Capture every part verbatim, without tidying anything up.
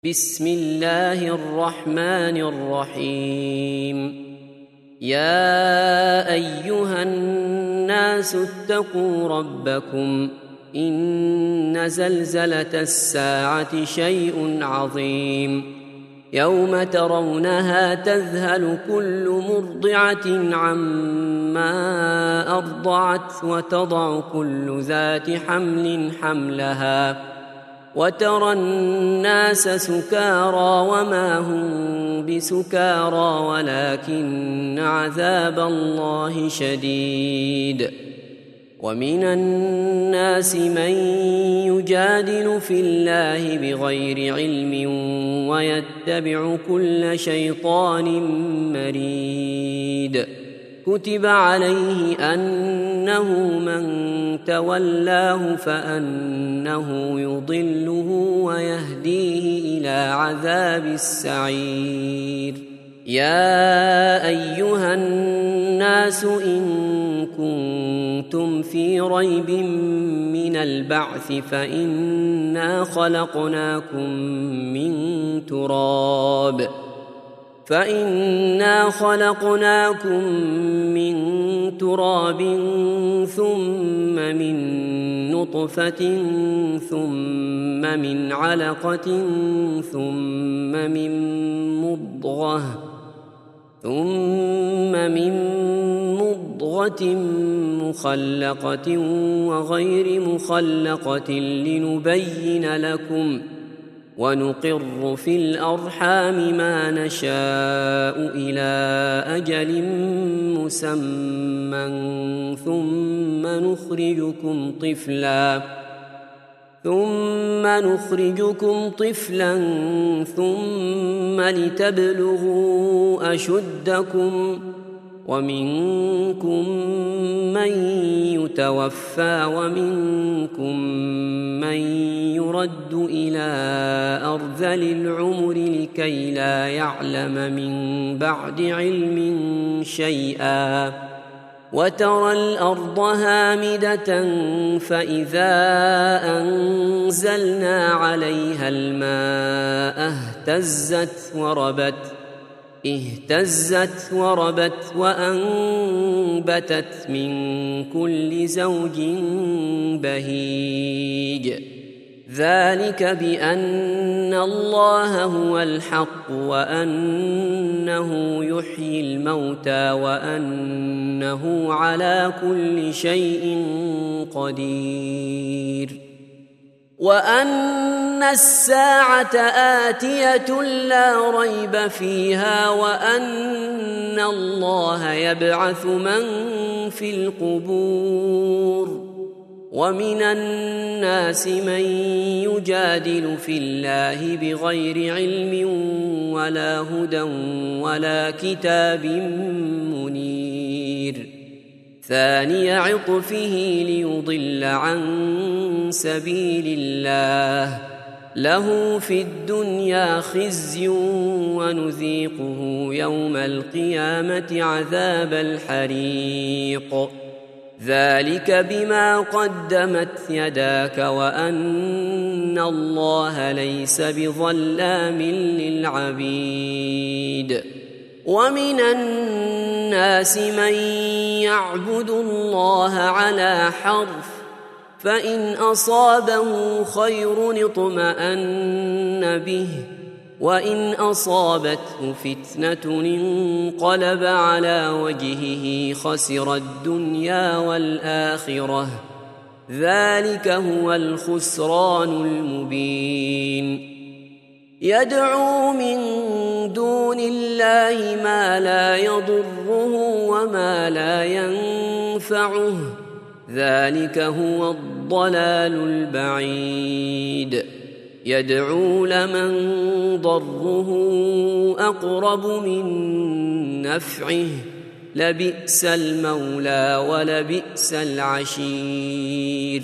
بسم الله الرحمن الرحيم. يا أيها الناس اتقوا ربكم إن زلزلة الساعة شيء عظيم يوم ترونها تذهل كل مرضعة عما أرضعت وتضع كل ذات حمل حملها وترى الناس سكارى وما هم بسكارى ولكن عذاب الله شديد. ومن الناس من يجادل في الله بغير علم ويتبع كل شيطان مريد. كتب عليه أنه من تولاه فأنه يضله ويهديه إلى عذاب السعير. يا أيها الناس إن كنتم في ريب من البعث فإنا خلقناكم من تراب فإنا خلقناكم من تراب ثم من نطفة ثم من علقة ثم من مضغة ثم من مضغة مخلقة وغير مخلقة لنبين لكم ونقر في الأرحام ما نشاء إلى أجل مسمى ثم نخرجكم طفلا ثم نخرجكم طفلا ثم لتبلغوا أشدكم ومنكم من يتوفى ومنكم من يرد إلى أرذل العمر لكي لا يعلم من بعد علم شيئا. وترى الأرض هامدة فإذا أنزلنا عليها الماء اهتزت وربت اهتزت وربت وأنبتت من كل زوج بهيج. ذلك بأن الله هو الحق وأنه يحيي الموتى وأنه على كل شيء قدير وأن الساعة آتية لا ريب فيها وأن الله يبعث من في القبور. ومن الناس من يجادل في الله بغير علم ولا هدى ولا كتاب منير. ثاني عطفه ليضل عن سبيل الله له في الدنيا خزي ونذيقه يوم القيامة عذاب الحريق. ذلك بما قدمت يداك وأن الله ليس بظلام للعبيد. ومن الناس من يعبد الله على حرف فإن أصابه خير اطمأن به وإن أصابته فتنة انقلب على وجهه خسر الدنيا والآخرة. ذلك هو الخسران المبين. يدعو من دون الله ما لا يضره وما لا ينفعه ذلك هو الضلال البعيد. يدعو لمن ضره أقرب من نفعه لبئس المولى ولبئس العشير.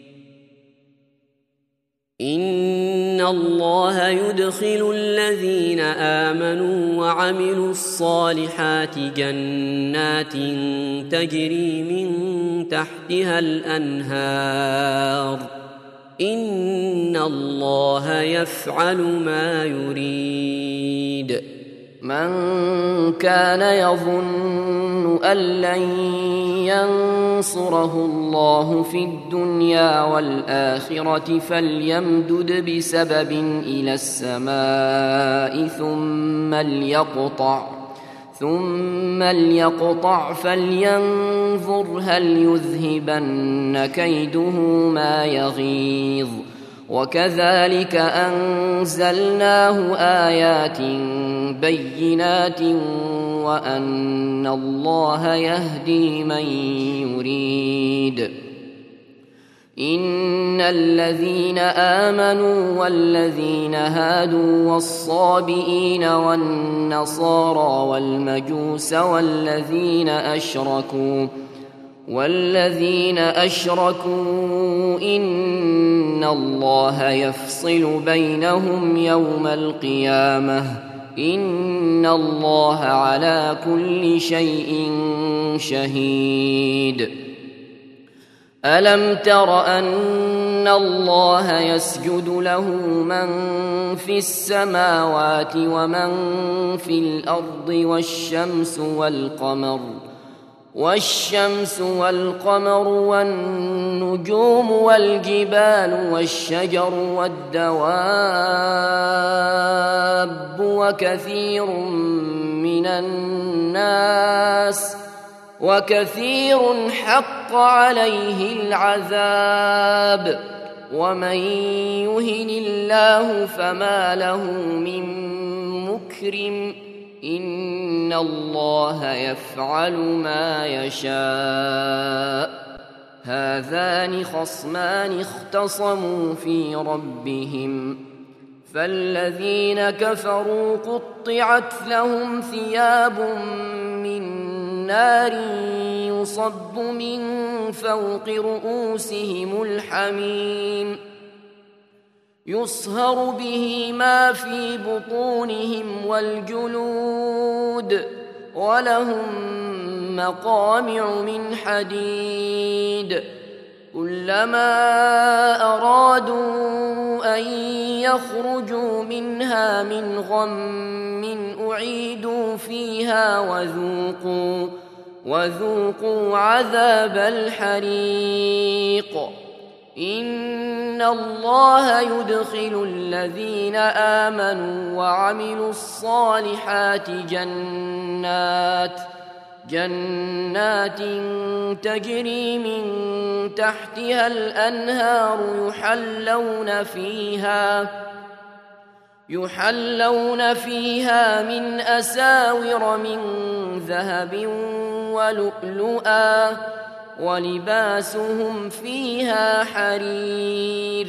إن الله يدخل الذين آمنوا وعملوا الصالحات جنات تجري من تحتها الأنهار إن الله يفعل ما يريد. من كان يظن أن لن ينصره الله في الدنيا والآخرة فليمدد بسبب إلى السماء ثم ليقطع ثم ليقطع فلينظر هل يذهبن كيده ما يغيظ. وكذلك أنزلناه آيات بينات وأن الله يهدي من يريد. إن الذين آمنوا والذين هادوا والصابئين والنصارى والمجوس والذين أشركوا والذين أشركوا إن الله يفصل بينهم يوم القيامة إن الله على كل شيء شهيد. ألم تر أن الله يسجد له من في السماوات ومن في الأرض والشمس والقمر والشمس والقمر والنجوم والجبال والشجر والدواب وكثير من الناس وكثير حق عليه العذاب ومن يهن الله فما له من مكرم إن الله يفعل ما يشاء. هذان خصمان اختصموا في ربهم فالذين كفروا قطعت لهم ثياب من نار يصب من فوق رؤوسهم الحميم يصهر به ما في بطونهم والجلود ولهم مقامع من حديد كلما أرادوا أن يخرجوا منها من غم أعيدوا فيها وذوقوا وذوقوا عذاب الحريق. إن الله يدخل الذين آمنوا وعملوا الصالحات جنات جنات تجري من تحتها الأنهار يحلون فيها يحلون فيها من أساور من ذهب ولؤلؤا ولباسهم فيها حرير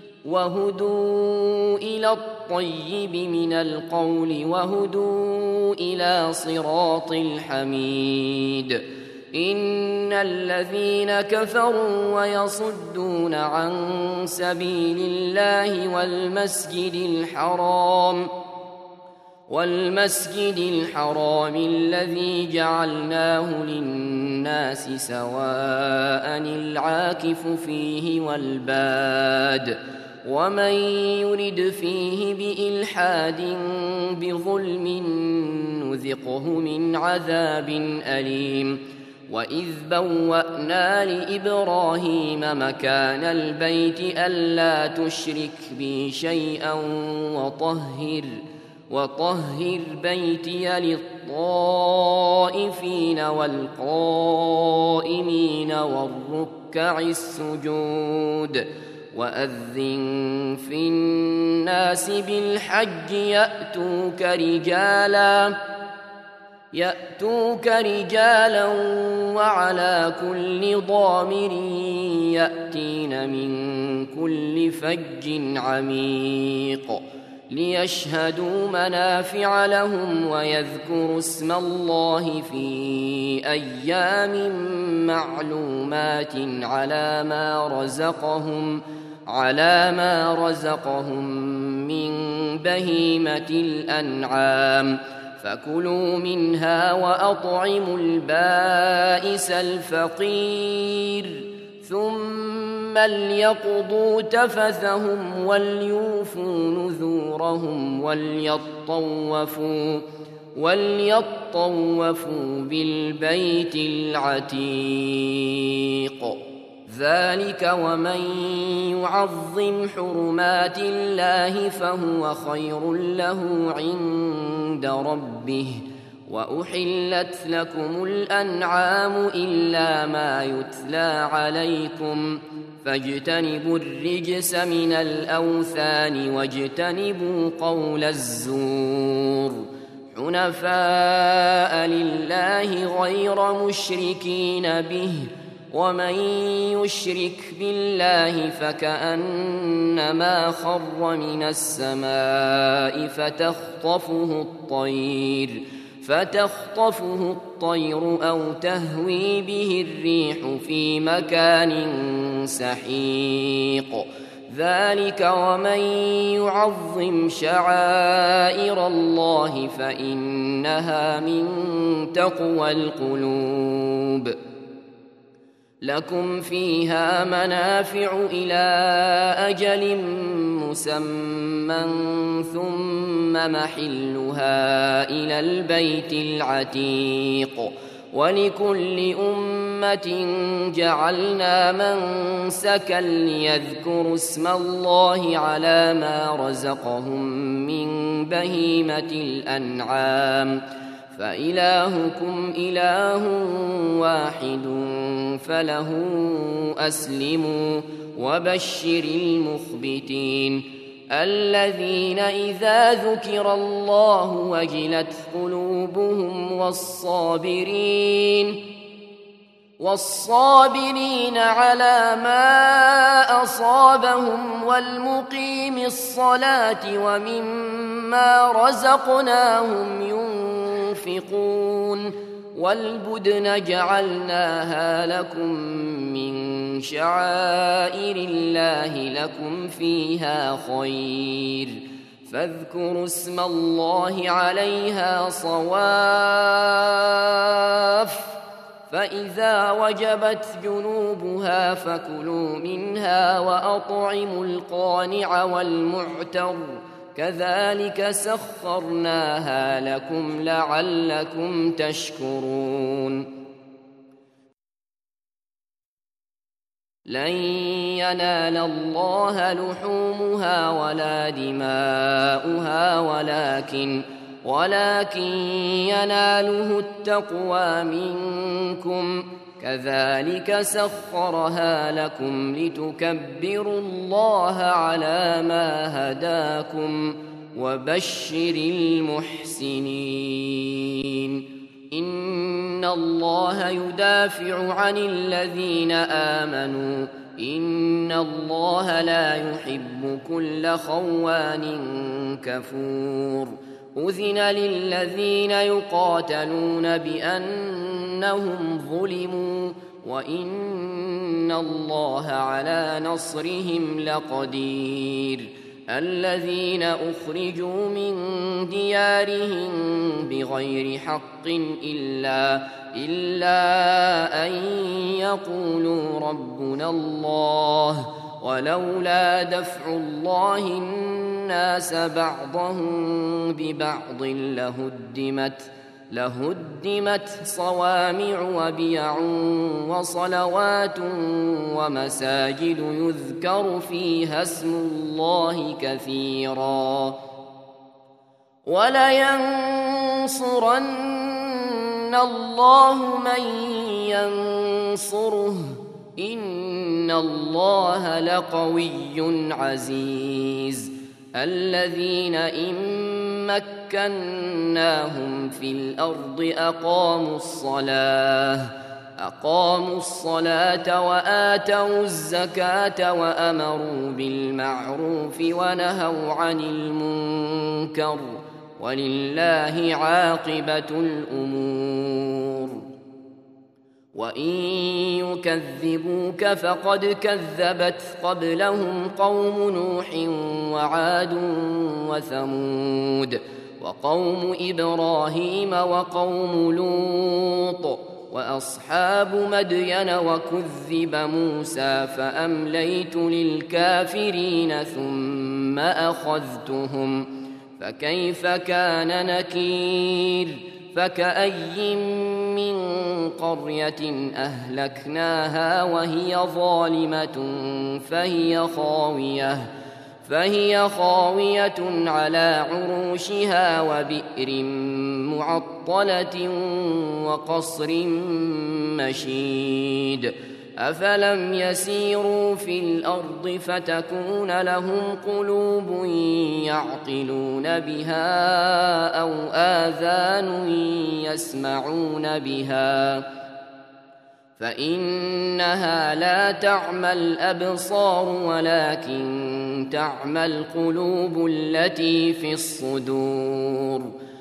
وهدوا إلى الطيب من القول وهدوا إلى صراط الحميد. إن الذين كفروا ويصدون عن سبيل الله والمسجد الحرام والمسجد الحرام الذي جعلناه للناس سواء العاكف فيه والباد ومن يرد فيه بإلحاد بظلم نذقه من عذاب أليم. وإذ بوأنا لإبراهيم مكان البيت ألا تشرك بي شيئا وطهر وطهر بيتي للطائفين والقائمين والركع السجود. وأذن في الناس بالحج يأتوك رجالا يأتوك رجالا وعلى كل ضامر يأتين من كل فج عميق ليشهدوا منافع لهم ويذكروا اسم الله في أيام معلومات على ما رزقهم على ما رزقهم من بهيمة الأنعام فكلوا منها وأطعموا البائس الفقير ثم ليقضوا تفثهم وليوفوا نذورهم وليطوفوا وليطوفوا بالبيت العتيق. ذلك ومن يعظم حرمات الله فهو خير له عند ربه. وأحلت لكم الأنعام إلا ما يتلى عليكم فاجتنبوا الرجس من الأوثان واجتنبوا قول الزور حنفاء لله غير مشركين به. ومن يشرك بالله فكأنما خر من السماء فتخطفه الطير فتخطفه الطير أو تهوي به الريح في مكان سحيق. ذلك ومن يعظم شعائر الله فإنها من تقوى القلوب. لكم فيها منافع إلى أجل مسمى ثم محلها إلى البيت العتيق. ولكل أمة جعلنا منسكا ليذكروا اسم الله على ما رزقهم من بهيمة الأنعام فإلهكم إله واحد فله أسلموا. وبشر المخبتين الذين إذا ذكر الله وجلت قلوبهم والصابرين والصابرين على ما أصابهم والمقيم الصلاة ومما رزقناهم ينفقون. والبدن جعلناها لكم من شعائر الله لكم فيها خير فاذكروا اسم الله عليها صواف. فإذا وجبت جنوبها فكلوا منها وأطعموا القانع والمعتر كذلك سخرناها لكم لعلكم تشكرون. لن ينال الله لحومها ولا دماؤها ولكن ولكن يناله التقوى منكم كذلك سخرها لكم لتكبروا الله على ما هداكم وبشر المحسنين. إن الله يدافع عن الذين آمنوا إن الله لا يحب كل خوان كفور. أذن للذين يقاتلون بأنهم ظلموا وإن الله على نصرهم لقدير. الذين أخرجوا من ديارهم بغير حق إلا, إلا أن يقولوا ربنا الله ولولا دفع الله الناس بعضهم ببعض لهدمت لهدمت صوامع وبيع وصلوات ومساجد يذكر فيها اسم الله كثيرا ولينصرن الله من ينصره إن الله لقوي عزيز. الذين إن مكناهم في الأرض أقاموا الصلاة أقاموا الصلاة وآتوا الزكاة وأمروا بالمعروف ونهوا عن المنكر ولله عاقبة الأمور. وإن يكذبوك فقد كذبت قبلهم قوم نوح وعاد وثمود وقوم إبراهيم وقوم لوط وأصحاب مدين وكذب موسى فأمليت للكافرين ثم أخذتهم فكيف كان نكير فكأي من قرية أهلكناها وهي ظالمة فهي خاوية فهي خاوية على عروشها وبئر معطلة وقصر مشيد أفلم يسيروا في الأرض فتكون لهم قلوب يعقلون بها أو آذان يسمعون بها فإنها لا تعمى الأبصار ولكن تعمى القلوب التي في الصدور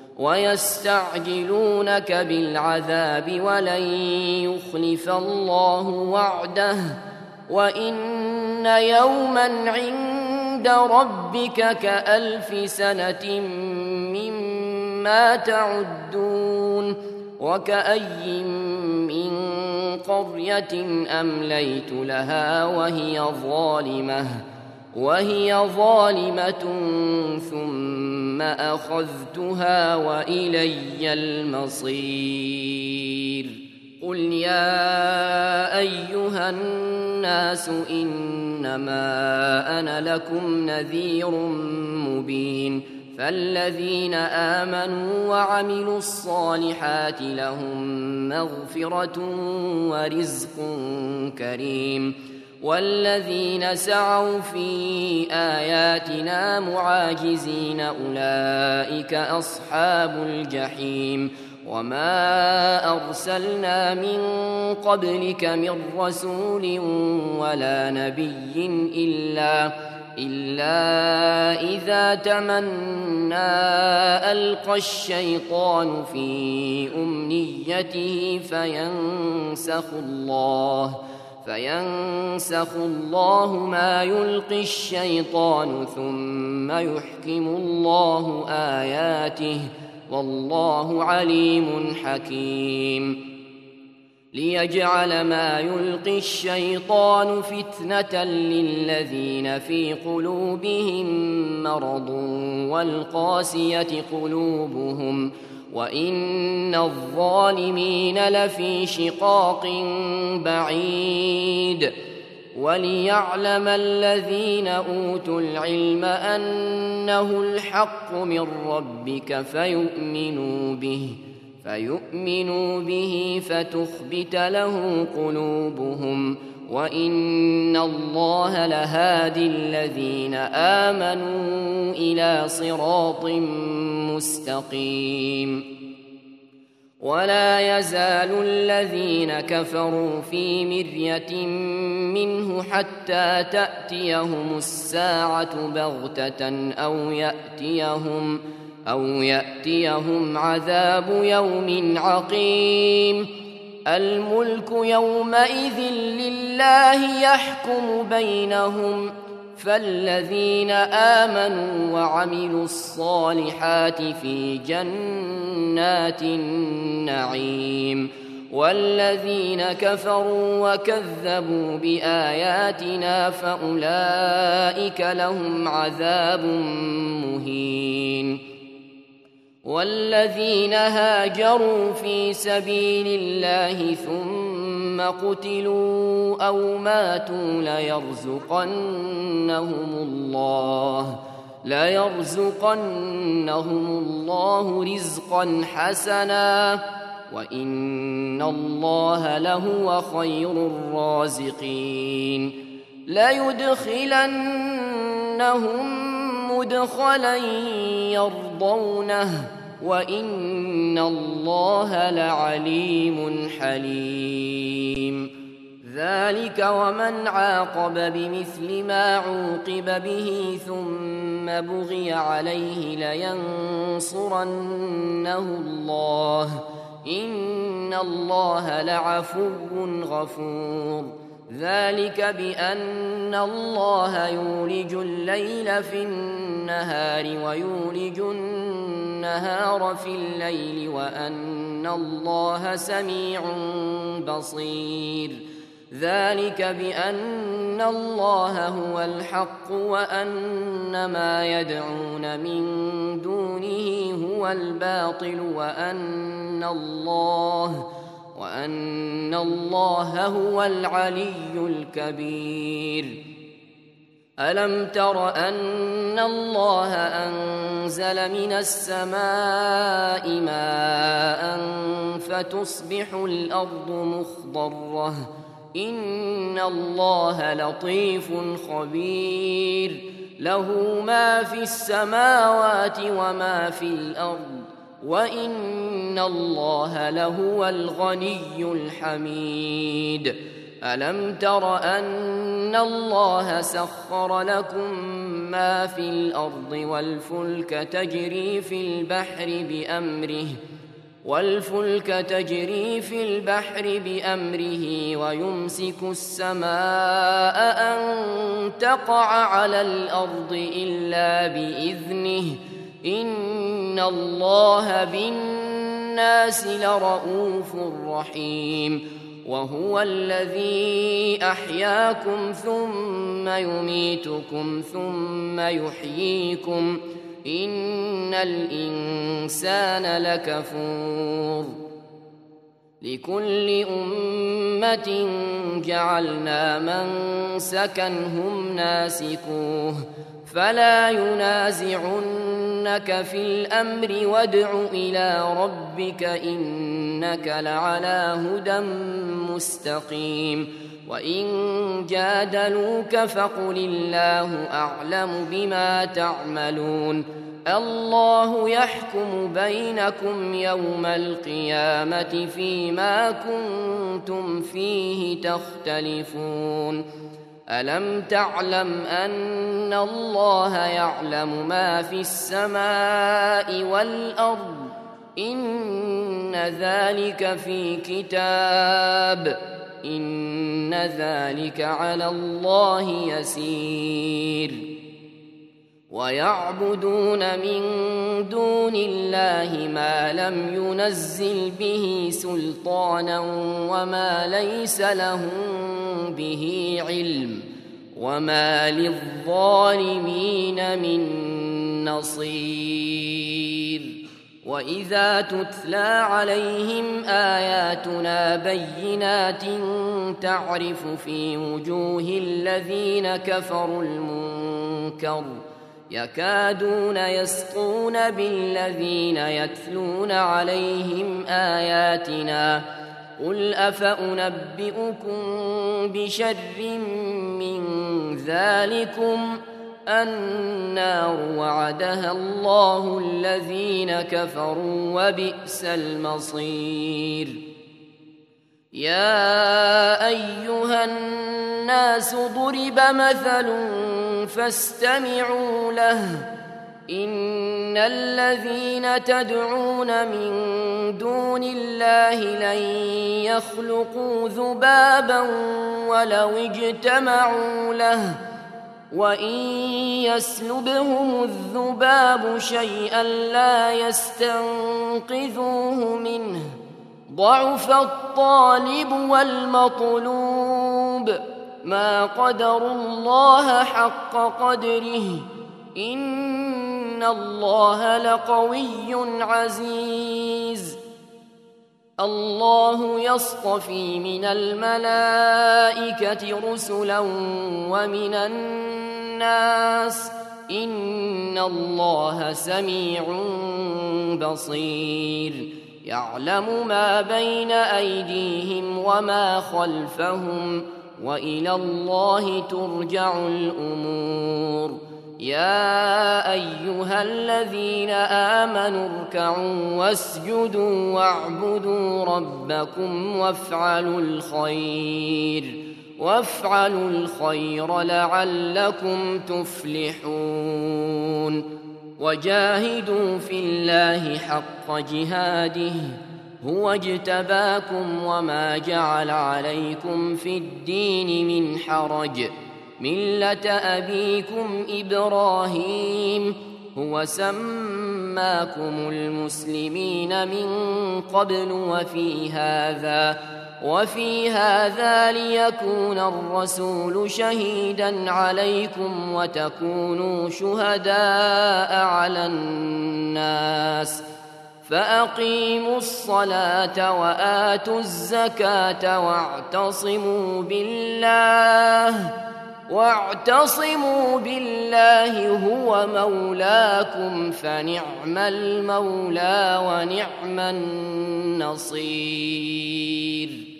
ويستعجلونك بالعذاب ولن يخلف الله وعده وإن يوما عند ربك كألف سنة مما تعدون وكأي من قرية أمليت لها وهي ظالمة وهي ظالمة ثم أخذتها وإلي المصير قل يا أيها الناس إنما أنا لكم نذير مبين فالذين آمنوا وعملوا الصالحات لهم مغفرة ورزق كريم والذين سعوا في آياتنا معاجزين أولئك أصحاب الجحيم وما أرسلنا من قبلك من رسول ولا نبي إلا إلا إذا تمنى ألقى الشيطان في أمنيته فينسخ الله فينسخ الله ما يلقي الشيطان ثم يحكم الله آياته والله عليم حكيم ليجعل ما يلقي الشيطان فتنة للذين في قلوبهم مرض والقاسية قلوبهم وإن الظالمين لفي شقاق بعيد وليعلم الذين أوتوا العلم أنه الحق من ربك فيؤمنوا به فيؤمنوا به فتخبت له قلوبهم وإن الله لهادي الذين آمنوا إلى صراط مستقيم ولا يزال الذين كفروا في مرية منه حتى تأتيهم الساعة بغتة أو يأتيهم أو يأتيهم عذاب يوم عقيم الملك يومئذ لله يحكم بينهم فالذين آمنوا وعملوا الصالحات في جنات النعيم والذين كفروا وكذبوا بآياتنا فأولئك لهم عذاب مهين والذين هاجروا في سبيل الله ثم قتلوا أو ماتوا ليرزقنهم الله ليرزقنهم الله رزقا حسنا وإن الله لهو خير الرازقين ليدخلنهم مدخلا يرضونه وإن الله لعليم حليم ذلك ومن عاقب بمثل ما عوقب به ثم بغي عليه لينصرنه الله إن الله لعفو غفور ذلك بأن الله يولج الليل في النهار ويولج النهار النهار في الليل وأن الله سميع بصير ذلك بأن الله هو الحق وأن ما يدعون من دونه هو الباطل وأن الله وأن الله هو العلي الكبير ألم تر أن الله أنزل من السماء ماء فتصبح الأرض مخضرة إن الله لطيف خبير له ما في السماوات وما في الأرض وإن الله لهو الغني الحميد ألم تر أن الله سخر لكم ما في الأرض والفلك تجري في البحر بأمره والفلك تجري في البحر بأمره ويمسك السماء أن تقع على الأرض إلا بإذنه إن الله بالناس لرؤوف رحيم وهو الذي أحياكم ثم يميتكم ثم يحييكم إن الإنسان لكفور لكل أمة جعلنا منسكا هم ناسكوه فلا ينازعنك في الأمر وادع إلى ربك إنك لعلى هدى مستقيم وإن جادلوك فقل الله أعلم بما تعملون الله يحكم بينكم يوم القيامة فيما كنتم فيه تختلفون ألم تعلم أن الله يعلم ما في السماء والأرض إن ذلك في كتاب إن ذلك على الله يسير ويعبدون من دون الله ما لم ينزل به سلطانا وما ليس لهم به علم وما للظالمين من نصير وإذا تتلى عليهم آياتنا بينات تعرف في وجوه الذين كفروا المنكر يكادون يسقون بالذين يتلون عليهم آياتنا قل أفأنبئكم بشر من ذلكم النار وعدها الله الذين كفروا وبئس المصير يا أيها الناس ضرب مثل فاستمعوا له إن الذين تدعون من دون الله لن يخلقوا ذبابا ولو اجتمعوا له وإن يسلبهم الذباب شيئا لا يستنقذوه منه ضعف الطالب والمطلوب ما قدروا الله حق قدره إن الله لقوي عزيز الله يصطفي من الملائكة رسلا ومن الناس إن الله سميع بصير يعلم ما بين أيديهم وما خلفهم وإلى الله ترجع الأمور يا أيها الذين آمنوا اركعوا واسجدوا واعبدوا ربكم وافعلوا الخير وافعلوا الخير لعلكم تفلحون وجاهدوا في الله حق جهاده هو اجتباكم وما جعل عليكم في الدين من حرج ملة أبيكم إبراهيم هو سماكم المسلمين من قبل وفي هذا وفي هذا ليكون الرسول شهيدا عليكم وتكونوا شهداء على الناس فأقيموا الصلاة وآتوا الزكاة واعتصموا بالله واعتصموا بالله هو مولاكم فنعم المولى ونعم النصير.